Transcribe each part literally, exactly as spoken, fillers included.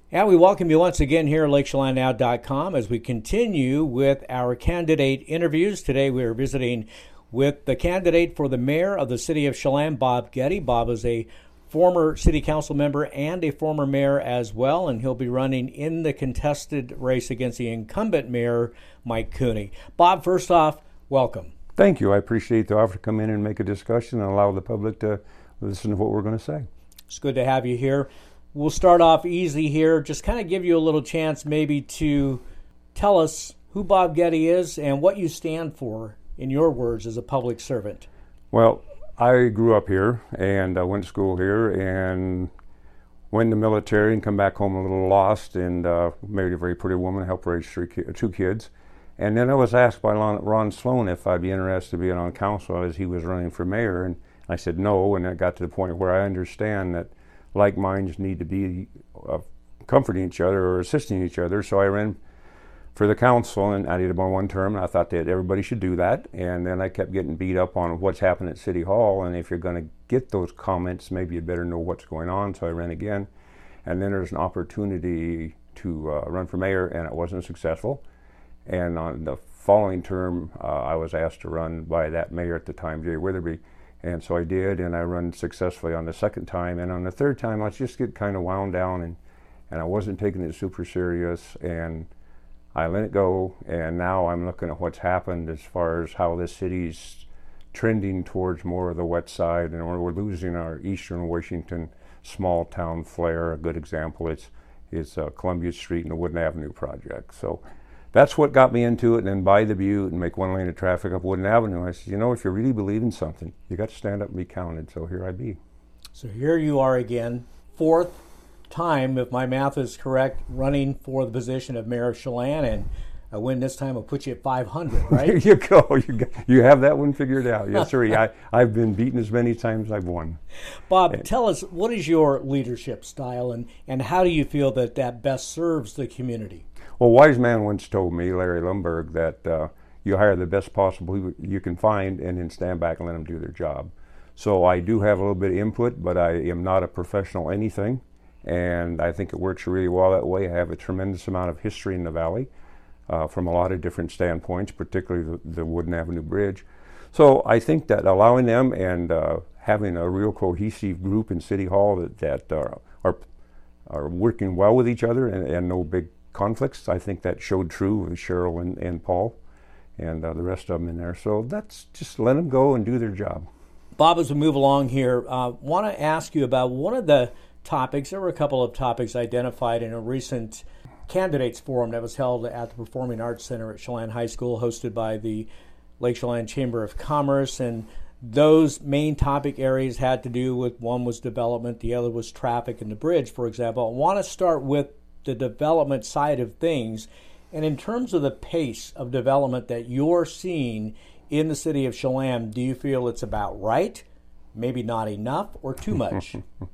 And we welcome you once again here at lake chelan now dot com as we continue with our candidate interviews. Today we are visiting with the candidate for the mayor of the city of Chelan, Bob Getty. Bob is a former city council member and a former mayor as well, and he'll be running in the contested race against the incumbent mayor, Mike Cooney. Bob, first off, welcome. Thank you. I appreciate the offer to come in and make a discussion and allow the public to listen to what we're going to say. It's good to have you here. We'll start off easy here. Just kind of give you a little chance maybe to tell us who Bob Getty is and what you stand for, in your words, as a public servant. Well, I grew up here and I went to school here and went in the military and come back home a little lost and uh, married a very pretty woman, helped raise three ki- two kids. And then I was asked by Ron, Ron Sloan if I'd be interested in being on council as he was running for mayor. And I said no, and it got to the point where I understand that like minds need to be uh, comforting each other or assisting each other. So I ran for the council, and I did about one term, and I thought that everybody should do that. And then I kept getting beat up on what's happened at City Hall, and if you're going to get those comments, maybe you better know what's going on. So I ran again, and then there's an opportunity to uh, run for mayor, and it wasn't successful. And on the following term, uh, I was asked to run by that mayor at the time, Jay Witherby. And so I did, and I run successfully on the second time. And on the third time, I just get kind of wound down, and, and I wasn't taking it super serious, and I let it go. And now I'm looking at what's happened as far as how this city's trending towards more of the wet side, and we're, we're losing our Eastern Washington small town flair. A good example is, is uh, Columbia Street and the Wooden Avenue project. So that's what got me into it, and then buy the butte and make one lane of traffic up Wooden Avenue. I said, you know, if you really believe in something, you got to stand up and be counted. So here I be. So here you are again, fourth time, if my math is correct, running for the position of mayor of Chelan, and a win this time will put you at five hundred, right? There you go. You, got, you have that one figured out. Yes, sir. I, I've been beaten as many times as I've won. Bob, and, tell us, what is your leadership style, and, and how do you feel that that best serves the community? Well, a wise man once told me, Larry Lumberg, that uh, you hire the best possible you can find and then stand back and let them do their job. So I do have a little bit of input, but I am not a professional anything, and I think it works really well that way. I have a tremendous amount of history in the valley uh, from a lot of different standpoints, particularly the, the Wooden Avenue Bridge. So I think that allowing them and uh, having a real cohesive group in City Hall that, that uh, are, are working well with each other and, and no big conflicts. I think that showed true with Cheryl and, and Paul and uh, the rest of them in there. So that's just let them go and do their job. Bob, as we move along here, I uh, want to ask you about one of the topics. There were a couple of topics identified in a recent candidates forum that was held at the Performing Arts Center at Chelan High School, hosted by the Lake Chelan Chamber of Commerce. And those main topic areas had to do with, one was development, the other was traffic and the bridge, for example. I want to start with the development side of things, and in terms of the pace of development that you're seeing in the city of Chelan, do you feel it's about right, maybe not enough, or too much?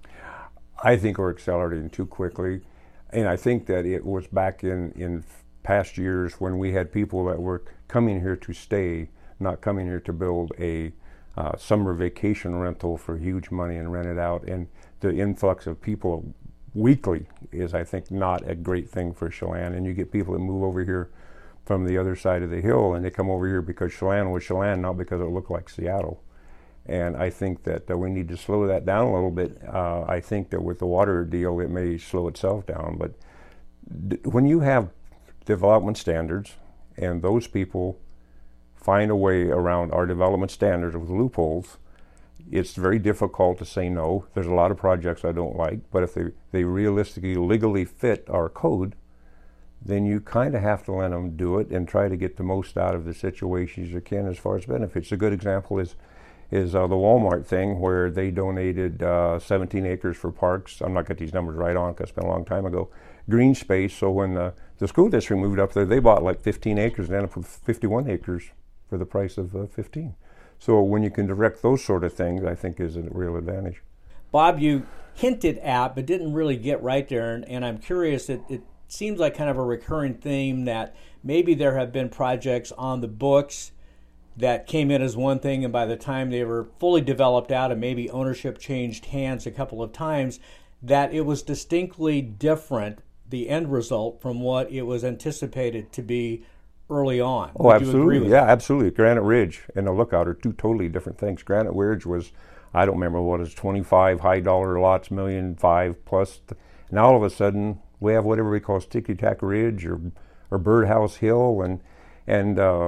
I think we're accelerating too quickly, and I think that it was back in, in past years when we had people that were coming here to stay, not coming here to build a uh, summer vacation rental for huge money and rent it out, and the influx of people weekly is, I think, not a great thing for Chelan. And you get people that move over here from the other side of the hill, and they come over here because Chelan was Chelan, not because it looked like Seattle. And I think that uh, we need to slow that down a little bit. Uh, I think that with the water deal, it may slow itself down. But d- when you have development standards, and those people find a way around our development standards with loopholes, it's very difficult to say no. There's a lot of projects I don't like, but if they, they realistically, legally fit our code, then you kind of have to let them do it and try to get the most out of the situations you can as far as benefits. A good example is is uh, the Walmart thing, where they donated uh, seventeen acres for parks. I'm not getting these numbers right on because it's been a long time ago. Green space, so when the, the school district moved up there, they bought like fifteen acres and ended up with fifty-one acres for the price of uh, fifteen. So when you can direct those sort of things, I think is a real advantage. Bob, you hinted at, but didn't really get right there, and, and I'm curious, it, it seems like kind of a recurring theme that maybe there have been projects on the books that came in as one thing, and by the time they were fully developed out and maybe ownership changed hands a couple of times, that it was distinctly different the end result from what it was anticipated to be early on. Oh, Would you agree absolutely. with Yeah, that? absolutely. Granite Ridge and the Lookout are two totally different things. Granite Ridge was, I don't remember what it was, twenty-five high dollar lots, million five plus. Now all of a sudden we have whatever we call Sticky Tack Ridge or or Birdhouse Hill, and and uh,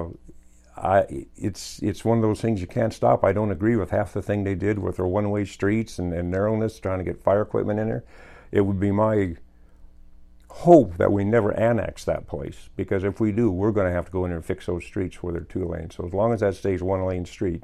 I it's it's one of those things you can't stop. I don't agree with half the thing they did with their one-way streets and, and narrowness, trying to get fire equipment in there. It would be my hope that we never annex that place, because if we do, we're going to have to go in there and fix those streets where they're two lanes. So as long as that stays one lane street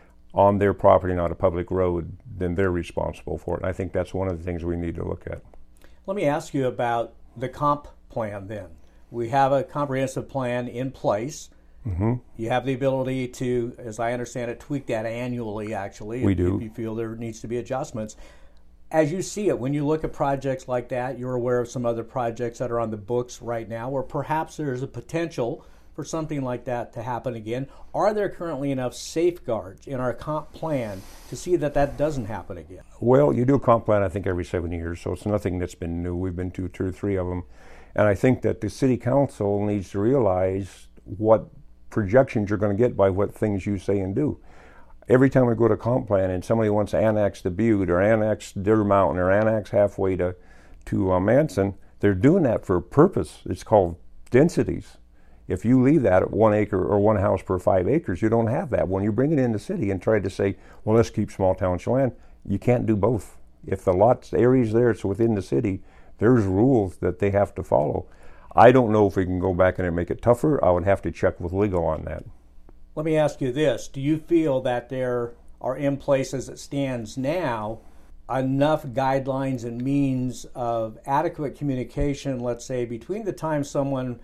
on their property, not a public road, then they're responsible for it. And I think that's one of the things we need to look at. Let me ask you about the comp plan then. We have a comprehensive plan in place. Mm-hmm. You have the ability to, as I understand it, tweak that annually, actually. We if, do. If you feel there needs to be adjustments. As you see it, when you look at projects like that, you're aware of some other projects that are on the books right now where perhaps there's a potential for something like that to happen again. Are there currently enough safeguards in our comp plan to see that that doesn't happen again? Well, you do a comp plan, I think, every seven years, so it's nothing that's been new. We've been to two or three of them. And I think that the city council needs to realize what projections you're going to get by what things you say and do. Every time we go to comp plan and somebody wants to annex the Butte or annex Deer Mountain or annex halfway to, to uh, Manson, they're doing that for a purpose. It's called densities. If you leave that at one acre or one house per five acres, you don't have that. When you bring it in the city and try to say, well, let's keep small town Chelan, you can't do both. If the lots, areas there, it's within the city, there's rules that they have to follow. I don't know if we can go back in and make it tougher. I would have to check with legal on that. Let me ask you this. Do you feel that there are in place as it stands now enough guidelines and means of adequate communication, let's say, between the time someone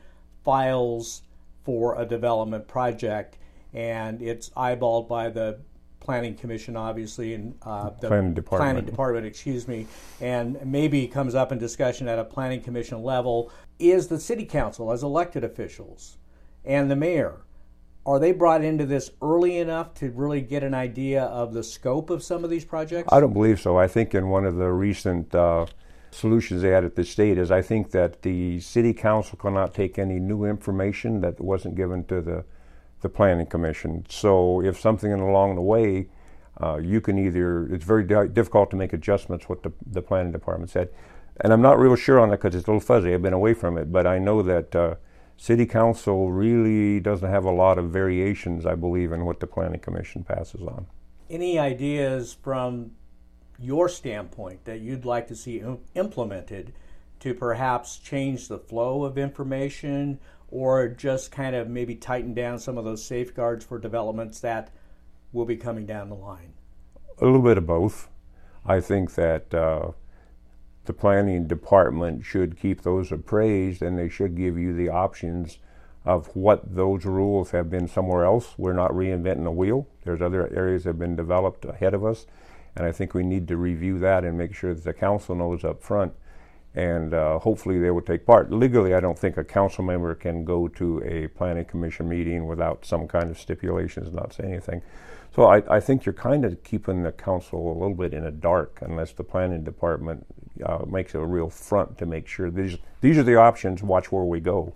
files for a development project and it's eyeballed by the Planning Commission, obviously, and uh, the Planning Department. Planning Department, excuse me, and maybe comes up in discussion at a Planning Commission level, is the City Council as elected officials and the mayor, are they brought into this early enough to really get an idea of the scope of some of these projects? I don't believe so. I think in one of the recent uh, solutions they had at the state is I think that the City Council cannot take any new information that wasn't given to the the Planning Commission. So if something along the way, uh, you can either, it's very di- difficult to make adjustments what the, the Planning Department said. And I'm not real sure on that because it's a little fuzzy. I've been away from it, but I know that uh, City Council really doesn't have a lot of variations, I believe, in what the Planning Commission passes on. Any ideas from your standpoint that you'd like to see im- implemented to perhaps change the flow of information or just kind of maybe tighten down some of those safeguards for developments that will be coming down the line? A little bit of both. I think that uh, the Planning Department should keep those appraised, and they should give you the options of what those rules have been somewhere else. We're not reinventing the wheel. There's other areas that have been developed ahead of us, and I think we need to review that and make sure that the council knows up front, and uh, hopefully they will take part. Legally, I don't think a council member can go to a Planning Commission meeting without some kind of stipulations, not say anything. So I, I think you're kind of keeping the council a little bit in the dark unless the Planning Department uh, makes a real front to make sure these these are the options, watch where we go.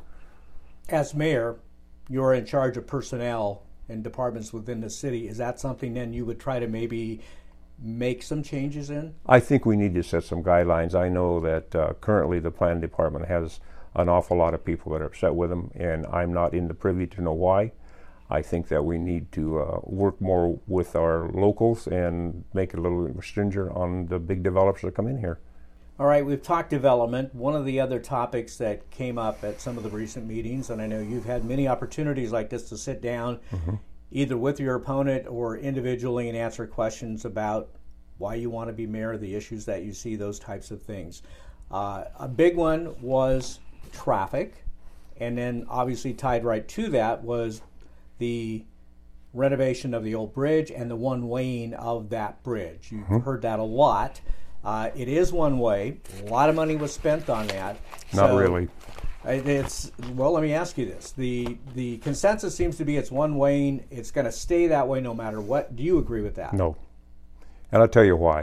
As mayor, you're in charge of personnel and departments within the city. Is that something then you would try to maybe make some changes in? I think we need to set some guidelines. I know that uh, currently the Planning Department has an awful lot of people that are upset with them, and I'm not in the privy to know why. I think that we need to uh, work more with our locals and make it a little bit stringent on the big developers that come in here. All right, we've talked development. One of the other topics that came up at some of the recent meetings, and I know you've had many opportunities like this to sit down mm-hmm. either with your opponent or individually and answer questions about why you want to be mayor, the issues that you see, those types of things. Uh, a big one was traffic, and then obviously tied right to that was the renovation of the old bridge and the one-waying of that bridge. You've mm-hmm. heard that a lot. Uh, it is one way. A lot of money was spent on that. Not so really. It's well. Let me ask you this: the the consensus seems to be it's one way. It's going to stay that way no matter what. Do you agree with that? No, and I'll tell you why.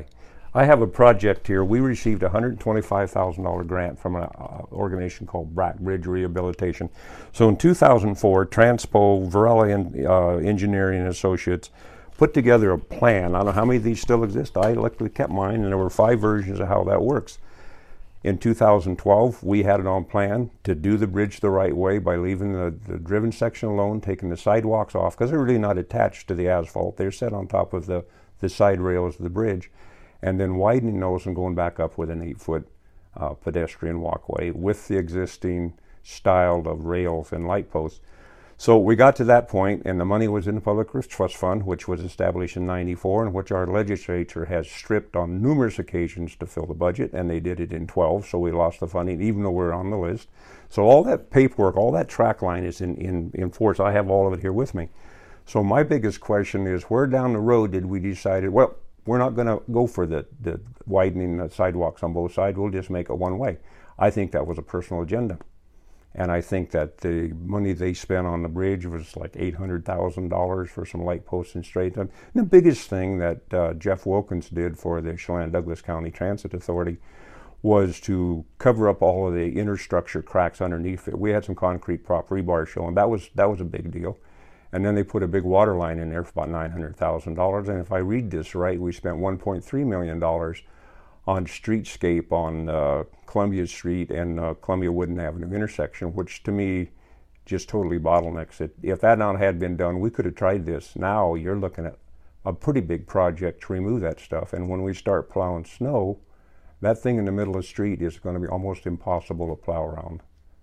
I have a project here. We received a one hundred twenty-five thousand dollars grant from an uh, organization called Brack Bridge Rehabilitation. So in two thousand four, Transpo, Varela uh, Engineering and Associates put together a plan. I don't know how many of these still exist. I luckily kept mine, and there were five versions of how that works. In two thousand twelve, we had it on plan to do the bridge the right way by leaving the, the driven section alone, taking the sidewalks off, because they're really not attached to the asphalt. They're set on top of the, the side rails of the bridge, and then widening those and going back up with an eight-foot uh, pedestrian walkway with the existing style of rails and light posts. So we got to that point, and the money was in the Public Works Trust Fund, which was established in ninety-four, and which our legislature has stripped on numerous occasions to fill the budget, and they did it in twelve, so we lost the funding, even though we're on the list. So all that paperwork, all that track line is in, in, in force. I have all of it here with me. So my biggest question is, where down the road did we decide, well, we're not going to go for the, the widening the sidewalks on both sides. We'll just make it one way. I think that was a personal agenda. And I think that the money they spent on the bridge was like eight hundred thousand dollars for some light posts and straight. And the biggest thing that uh, Jeff Wilkins did for the Chelan-Douglas County Transit Authority was to cover up all of the interstructure cracks underneath it. We had some concrete prop rebar showing. That was, that was a big deal. And then they put a big water line in there for about nine hundred thousand dollars. And if I read this right, we spent one point three million dollars on streetscape on uh, Columbia Street and uh, Columbia Wooden Avenue intersection, which to me just totally bottlenecks it. If that not had been done, we could have tried this. Now you're looking at a pretty big project to remove that stuff. And when we start plowing snow, that thing in the middle of the street is going to be almost impossible to plow around.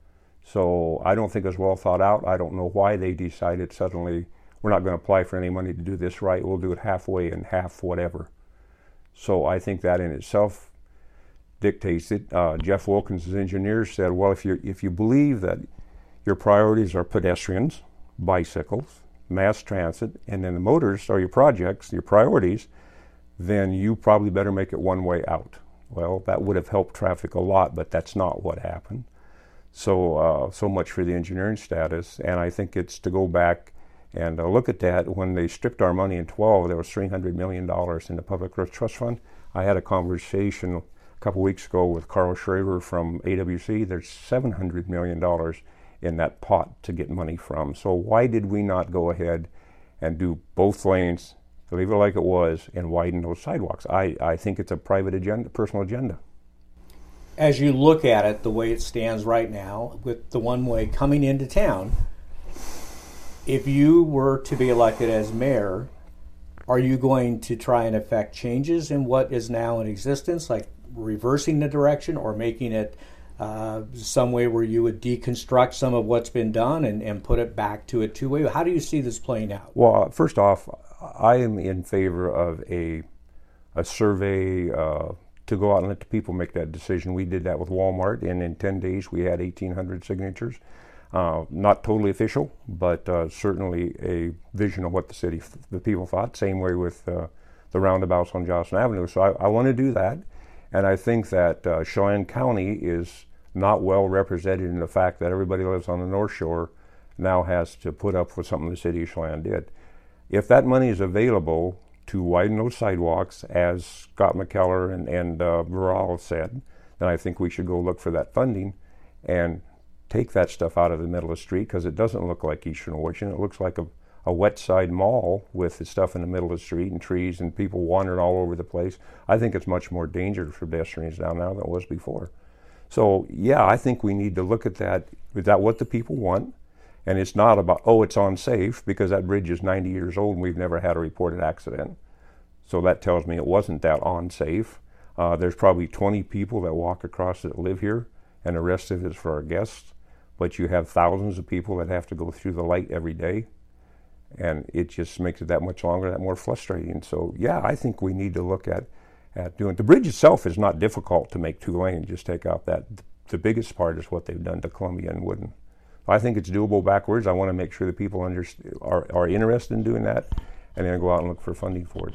So I don't think it was well thought out. I don't know why they decided suddenly we're not going to apply for any money to do this right. We'll do it halfway and half whatever. So I think that in itself dictates it. Uh, Jeff Wilkins' engineers said, well, if you if you believe that your priorities are pedestrians, bicycles, mass transit, and then the motors are your projects, your priorities, then you probably better make it one way out. Well, that would have helped traffic a lot, but that's not what happened. So, uh, so much for the engineering status. And I think it's to go back and uh, look at that. When they stripped our money in twelve, there was three hundred million dollars in the Public Works Trust Fund. I had a conversation a couple weeks ago with Carl Schraber from A W C. There's seven hundred million dollars in that pot to get money from. So why did we not go ahead and do both lanes, leave it like it was, and widen those sidewalks? I, I think it's a private agenda, personal agenda. As you look at it the way it stands right now, with the one-way coming into town, if you were to be elected as mayor, are you going to try and affect changes in what is now in existence, like reversing the direction or making it uh, some way where you would deconstruct some of what's been done and, and put it back to a two-way? How do you see this playing out? Well, first off, I am in favor of a, a survey uh, to go out and let the people make that decision. We did that with Walmart, and in ten days we had eighteen hundred signatures. Uh, not totally official, but uh, certainly a vision of what the city, the people thought. Same way with uh, the roundabouts on Johnson Avenue. So I, I want to do that, and I think that uh, Chelan County is not well represented in the fact that everybody who lives on the North Shore now has to put up with something the city of Chelan did. If that money is available to widen those sidewalks, as Scott McKellar and, and uh, Varela said, then I think we should go look for that funding and take that stuff out of the middle of the street, because it doesn't look like Eastern Washington. It looks like a, a wet side mall with the stuff in the middle of the street and trees and people wandering all over the place. I think it's much more dangerous for pedestrians down now than it was before. So yeah, I think we need to look at that. Is that what the people want? And it's not about, oh, it's unsafe, because that bridge is ninety years old and we've never had a reported accident. So that tells me it wasn't that unsafe. Uh, there's probably twenty people that walk across that live here, and the rest of it is for our guests. But you have thousands of people that have to go through the light every day, and it just makes it that much longer, that more frustrating. So yeah, I think we need to look at, at doing, the bridge itself is not difficult to make two lanes, just take out that. The biggest part is what they've done to Columbia and Wooden. I think it's doable backwards. I want to make sure that people understand, are, are interested in doing that, and then go out and look for funding for it.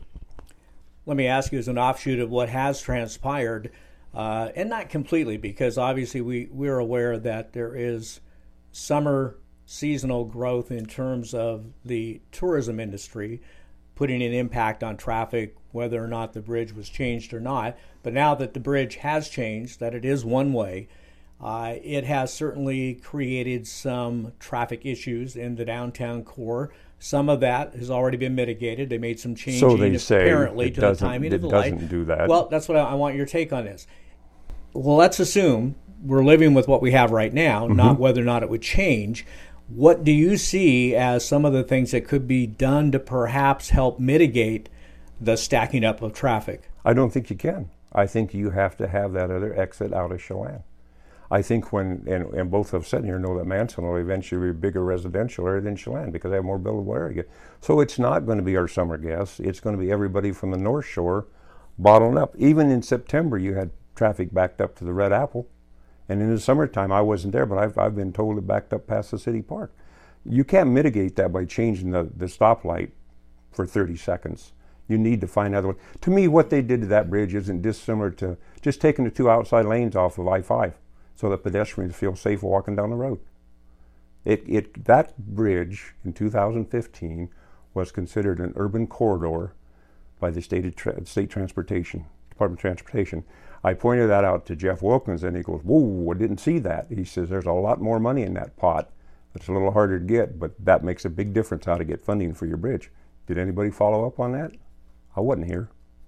Let me ask you, as an offshoot of what has transpired, uh, and not completely, because obviously we, we're aware that there is summer seasonal growth in terms of the tourism industry, putting an impact on traffic whether or not the bridge was changed or not. But now that the bridge has changed, that it is one way, uh, it has certainly created some traffic issues in the downtown core. Some of that has already been mitigated. They made some changing so they say apparently it to the timing of the light. It doesn't do that. Well, that's what I, I want your take on this. Well, let's assume we're living with what we have right now, mm-hmm. not whether or not it would change. What do you see as some of the things that could be done to perhaps help mitigate the stacking up of traffic? I don't think you can. I think you have to have that other exit out of Chelan. I think when, and, and both have said here, know that Manson will eventually be a bigger residential area than Chelan because they have more buildable area. So it's not going to be our summer guests. It's going to be everybody from the North Shore bottling up. Even in September, you had traffic backed up to the Red Apple. And in the summertime, I wasn't there, but I've, I've been told it backed up past the city park. You can't mitigate that by changing the, the stoplight for thirty seconds. You need to find other ways. To me, what they did to that bridge isn't dissimilar to just taking the two outside lanes off of I five so that pedestrians feel safe walking down the road. It, it, that bridge in two thousand fifteen was considered an urban corridor by the state, of tra- state transportation, Department of Transportation. I pointed that out to Jeff Wilkins, and he goes, whoa, I didn't see that. He says, there's a lot more money in that pot. It's a little harder to get, but that makes a big difference how to get funding for your bridge. Did anybody follow up on that? I wasn't here.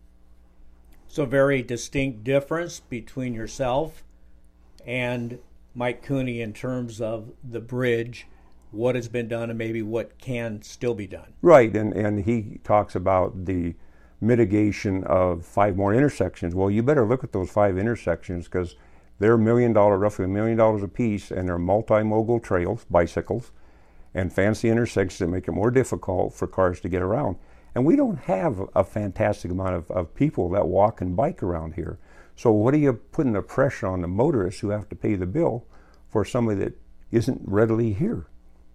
So very distinct difference between yourself and Mike Cooney in terms of the bridge, what has been done and maybe what can still be done. Right, and, and he talks about the mitigation of five more intersections. Well, you better look at those five intersections because they're a million dollar, roughly a million dollars a piece, and they're multimodal trails, bicycles, and fancy intersections that make it more difficult for cars to get around. And we don't have a fantastic amount of, of people that walk and bike around here. So what are you putting the pressure on the motorists who have to pay the bill for somebody that isn't readily here?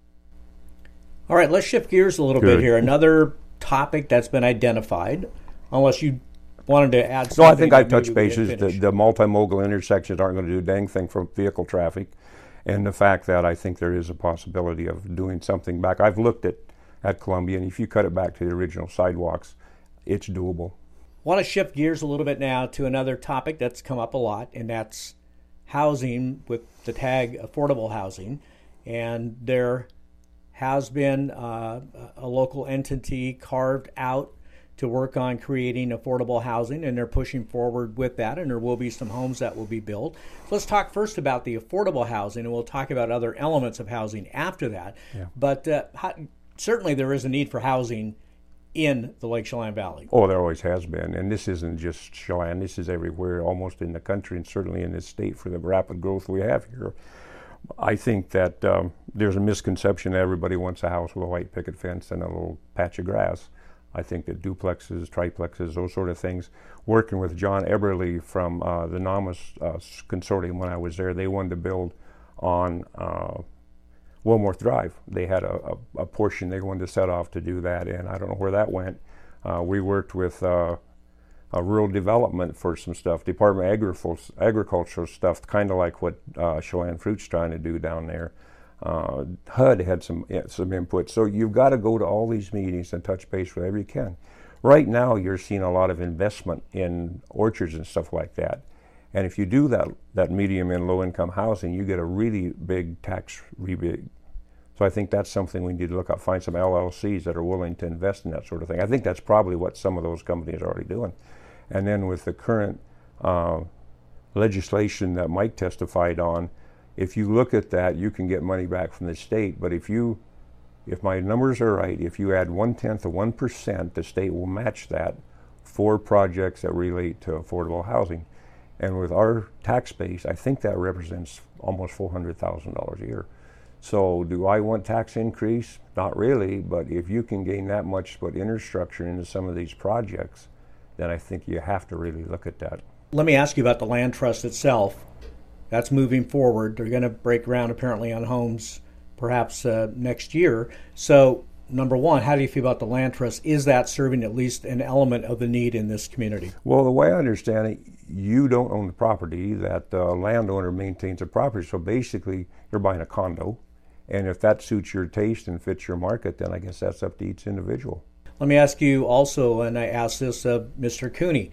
All right, let's shift gears a little Good. bit here. Another topic that's been identified, unless you wanted to add something. No, I think I've maybe touched bases. The, the multimodal intersections aren't going to do a dang thing for vehicle traffic. And the fact that I think there is a possibility of doing something back. I've looked at, at Columbia, and if you cut it back to the original sidewalks, it's doable. I want to shift gears a little bit now to another topic that's come up a lot, and that's housing with the tag affordable housing. And there has been uh, a local entity carved out to work on creating affordable housing, and they're pushing forward with that, and there will be some homes that will be built. So let's talk first about the affordable housing, and we'll talk about other elements of housing after that. Yeah. But uh, how, certainly there is a need for housing in the Lake Chelan Valley. Oh, there always has been, and this isn't just Chelan. This is everywhere, almost in the country, and certainly in this state for the rapid growth we have here. I think that um, there's a misconception that everybody wants a house with a white picket fence and a little patch of grass. I think that duplexes, triplexes, those sort of things. Working with John Eberly from uh, the NAMAS uh, consortium when I was there, they wanted to build on uh, Wilmworth Drive. They had a, a, a portion they wanted to set off to do that, and I don't know where that went. Uh, we worked with uh, a rural development for some stuff, Department of Agrif- Agricultural stuff, kind of like what uh, Chelan Fruit's trying to do down there. Uh, H U D had some yeah, some input. So you've got to go to all these meetings and touch base wherever you can. Right now, you're seeing a lot of investment in orchards and stuff like that. And if you do that, that medium and low income housing, you get a really big tax rebate. So I think that's something we need to look at, find some L L Cs that are willing to invest in that sort of thing. I think that's probably what some of those companies are already doing. And then with the current uh, legislation that Mike testified on, if you look at that, you can get money back from the state. But if you, if my numbers are right, if you add one-tenth of one percent, the state will match that for projects that relate to affordable housing. And with our tax base, I think that represents almost four hundred thousand dollars a year. So do I want tax increase? Not really, but if you can gain that much to put infrastructure into some of these projects, then I think you have to really look at that. Let me ask you about the land trust itself. That's moving forward. They're going to break ground apparently on homes perhaps uh, next year. So number one, how do you feel about the land trust? Is that serving at least an element of the need in this community? Well, the way I understand it, you don't own the property. That the landowner maintains the property. So basically, you're buying a condo. And if that suits your taste and fits your market, then I guess that's up to each individual. Let me ask you also, and I asked this of Mister Cooney,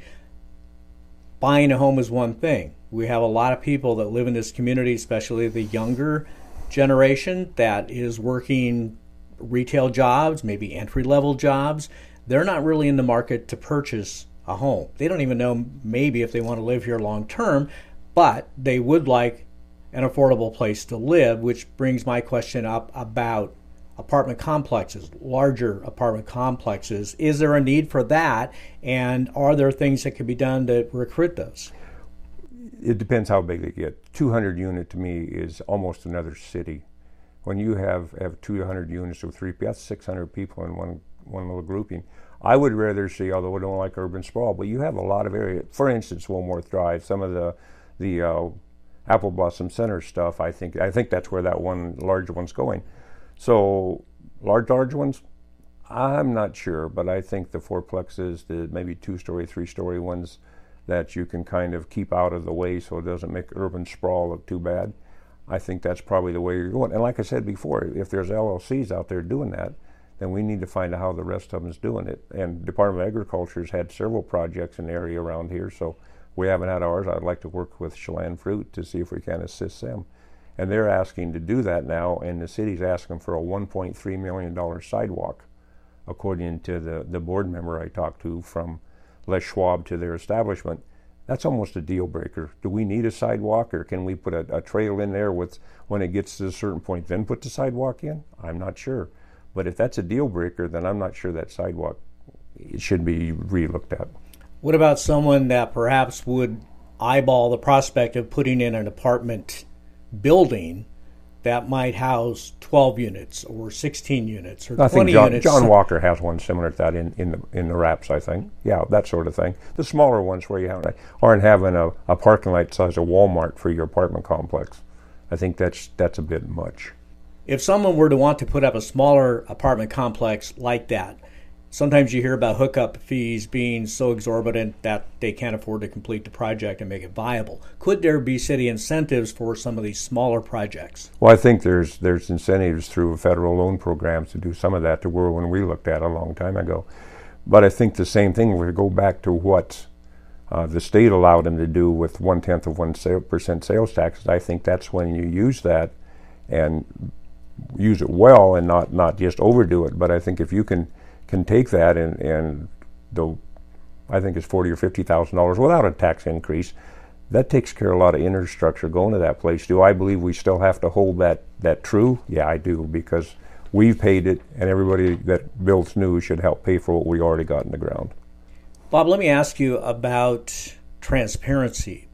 buying a home is one thing. We have a lot of people that live in this community, especially the younger generation that is working retail jobs, maybe entry-level jobs. They're not really in the market to purchase a home. They don't even know maybe if they want to live here long term, but they would like an affordable place to live, which brings my question up about apartment complexes, larger apartment complexes. Is there a need for that, and are there things that can be done to recruit those? It depends how big they get. two hundred unit to me is almost another city. When you have, have two hundred units or three, that's six hundred people in one, one little grouping. I would rather see, although I don't like urban sprawl, but you have a lot of area. For instance, Wilmworth Drive, some of the the uh, Apple Blossom Center stuff, I think I think that's where that one large one's going. So large, large ones, I'm not sure, but I think the fourplexes, the maybe two-story, three-story ones that you can kind of keep out of the way so it doesn't make urban sprawl look too bad, I think that's probably the way you're going. And like I said before, if there's L L Cs out there doing that, then we need to find out how the rest of them is doing it. And Department of Agriculture has had several projects in the area around here, so we haven't had ours. I'd like to work with Chelan Fruit to see if we can assist them. And they're asking to do that now, and the city's asking for a one point three million dollars sidewalk, according to the, the board member I talked to from Les Schwab to their establishment. That's almost a deal breaker. Do we need a sidewalk, or can we put a, a trail in there with, when it gets to a certain point, then put the sidewalk in? I'm not sure. But if that's a deal breaker, then I'm not sure that sidewalk it should be re-looked at. What about someone that perhaps would eyeball the prospect of putting in an apartment building that might house twelve units or sixteen units or I twenty think John, units? John Walker has one similar to that in, in the in the wraps, I think. Yeah, that sort of thing. The smaller ones where you have, aren't having a, a parking lot size of Walmart for your apartment complex. I think that's that's a bit much. If someone were to want to put up a smaller apartment complex like that, sometimes you hear about hookup fees being so exorbitant that they can't afford to complete the project and make it viable. Could there be city incentives for some of these smaller projects? Well, I think there's there's incentives through federal loan programs to do some of that, to where when we looked at it a long time ago. But I think the same thing, we go back to what uh, the state allowed them to do with one-tenth of one percent sales taxes. I think that's when you use that and use it well and not, not just overdo it. But I think if you can can take that and, and the, I think it's forty or fifty thousand dollars without a tax increase, that takes care of a lot of infrastructure going to that place. Do I believe we still have to hold that, that true? Yeah, I do, because we've paid it, and everybody that builds new should help pay for what we already got in the ground. Bob, let me ask you about transparency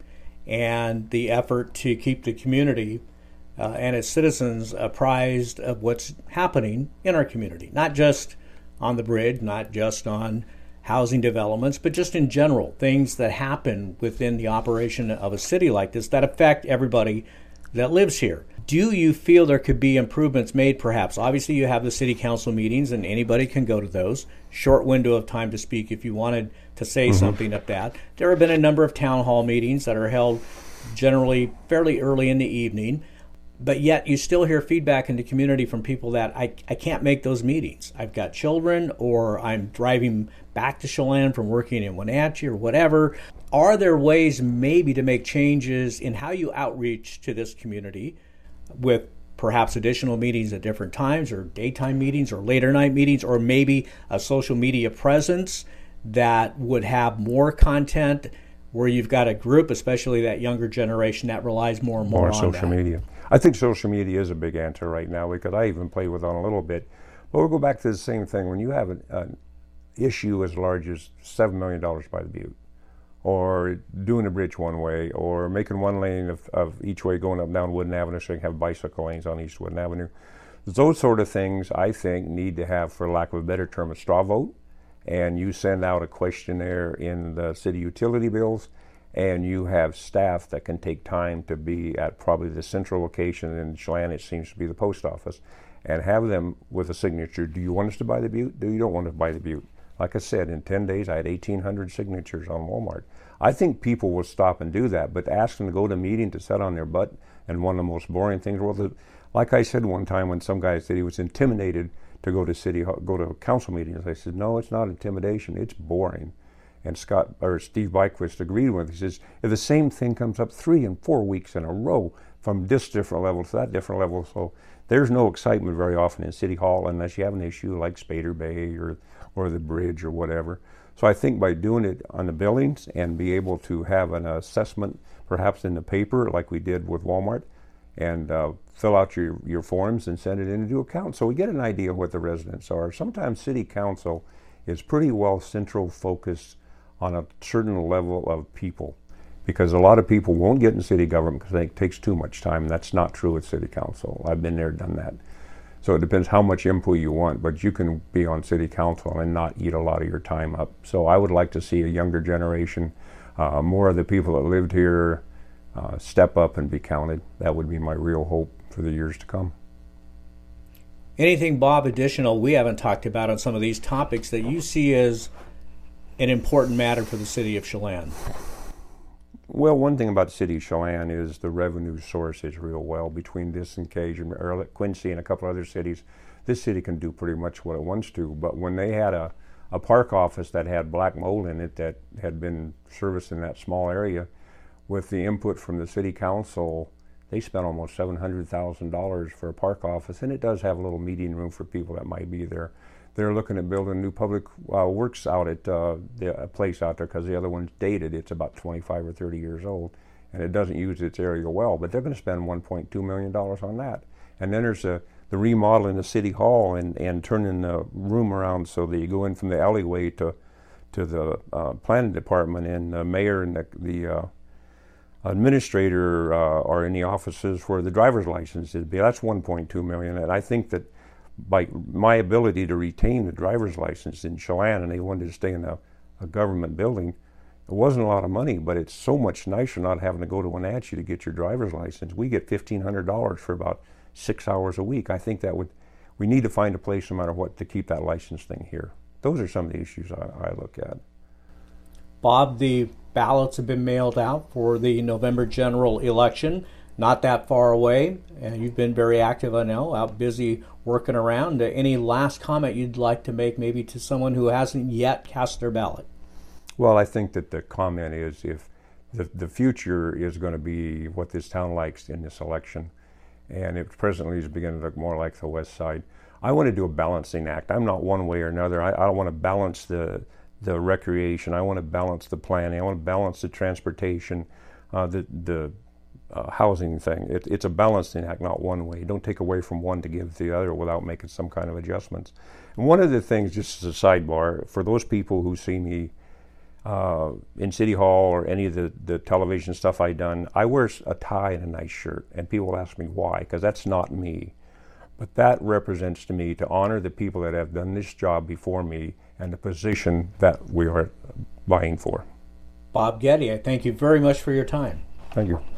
and the effort to keep the community uh, and its citizens apprised of what's happening in our community, not just on the bridge, not just on housing developments, but just in general, things that happen within the operation of a city like this that affect everybody that lives here. Do you feel there could be improvements made, perhaps? Obviously, you have the city council meetings, and anybody can go to those. Short window of time to speak if you wanted to say mm-hmm. something at that. There have been a number of town hall meetings that are held generally fairly early in the evening, but yet you still hear feedback in the community from people that I, I can't make those meetings. I've got children, or I'm driving back to Chelan from working in Wenatchee or whatever. Are there ways maybe to make changes in how you outreach to this community with perhaps additional meetings at different times, or daytime meetings or later night meetings, or maybe a social media presence that would have more content where you've got a group, especially that younger generation, that relies more and more, more on social that? media. I think social media is a big answer right now, because I even play with it a little bit. But we'll go back to the same thing. When you have an, an issue as large as seven million dollars by the Butte, or doing a bridge one way, or making one lane of, of each way going up and down Wooden Avenue so you can have bicycle lanes on East Wooden Avenue, those sort of things I think need to have, for lack of a better term, a straw vote. And you send out a questionnaire in the city utility bills, and you have staff that can take time to be at probably the central location in Chelan, it seems to be the post office, and have them with a signature. Do you want us to buy the Butte? Do you don't want to buy the Butte? Like I said, in ten days, I had eighteen hundred signatures on Walmart. I think people will stop and do that, but ask them to go to a meeting to sit on their butt, and one of the most boring things, well, the, like I said one time when some guy said he was intimidated to go to city go to council meetings. I said, no, it's not intimidation. It's boring. And Scott or Steve Byquist agreed with me. He says, if the same thing comes up three and four weeks in a row from this different level to that different level, so there's no excitement very often in City Hall unless you have an issue like Spader Bay or or the bridge or whatever. So I think by doing it on the buildings and be able to have an assessment perhaps in the paper like we did with Walmart, and uh, fill out your, your forms and send it in to account so we get an idea of what the residents are. Sometimes city council is pretty well central focused on a certain level of people, because a lot of people won't get in city government because it takes too much time. That's not true at city council. I've been there, done that. So it depends how much input you want, but you can be on city council and not eat a lot of your time up. So I would like to see a younger generation, uh, more of the people that lived here uh, step up and be counted. That would be my real hope for the years to come. Anything, Bob, additional we haven't talked about on some of these topics that you see as an important matter for the city of Chelan? Well, one thing about the city of Chelan is the revenue source is real well. Between this and Cage and or Quincy and a couple other cities, this city can do pretty much what it wants to. But when they had a, a park office that had black mold in it that had been serviced in that small area, with the input from the city council, they spent almost seven hundred thousand dollars for a park office, and it does have a little meeting room for people that might be there. They're looking at building a new public uh, works out at uh, the a place out there because the other one's dated. It's about twenty-five or thirty years old, and it doesn't use its area well. But they're going to spend one point two million dollars on that. And then there's a, the remodeling of City Hall and, and turning the room around so that you go in from the alleyway to to the uh, planning department, and the mayor and the, the uh, administrator uh, are in the offices where the driver's license is. That's one point two million dollars, and I think that by my ability to retain the driver's license in Chelan, and they wanted to stay in a, a government building, it wasn't a lot of money, but it's so much nicer not having to go to Wenatchee to get your driver's license. We get fifteen hundred dollars for about six hours a week. I think that would, we need to find a place no matter what to keep that license thing here. Those are some of the issues I, I look at. Bob, the ballots have been mailed out for the November general election. Not that far away, and you've been very active, I know, out busy working around. Uh, any last comment you'd like to make maybe to someone who hasn't yet cast their ballot? Well, I think that the comment is if the, the future is going to be what this town likes in this election, and it presently is beginning to look more like the west side. I want to do a balancing act. I'm not one way or another. I, I want to balance the, the recreation. I want to balance the planning. I want to balance the transportation, uh, the, the Uh, housing thing. It, it's a balancing act, not one way. Don't take away from one to give to the other without making some kind of adjustments. And one of the things, just as a sidebar, for those people who see me uh, in City Hall or any of the, the television stuff I've done, I wear a tie and a nice shirt, and people ask me why, because that's not me. But that represents to me to honor the people that have done this job before me and the position that we are vying for. Bob Getty, I thank you very much for your time. Thank you.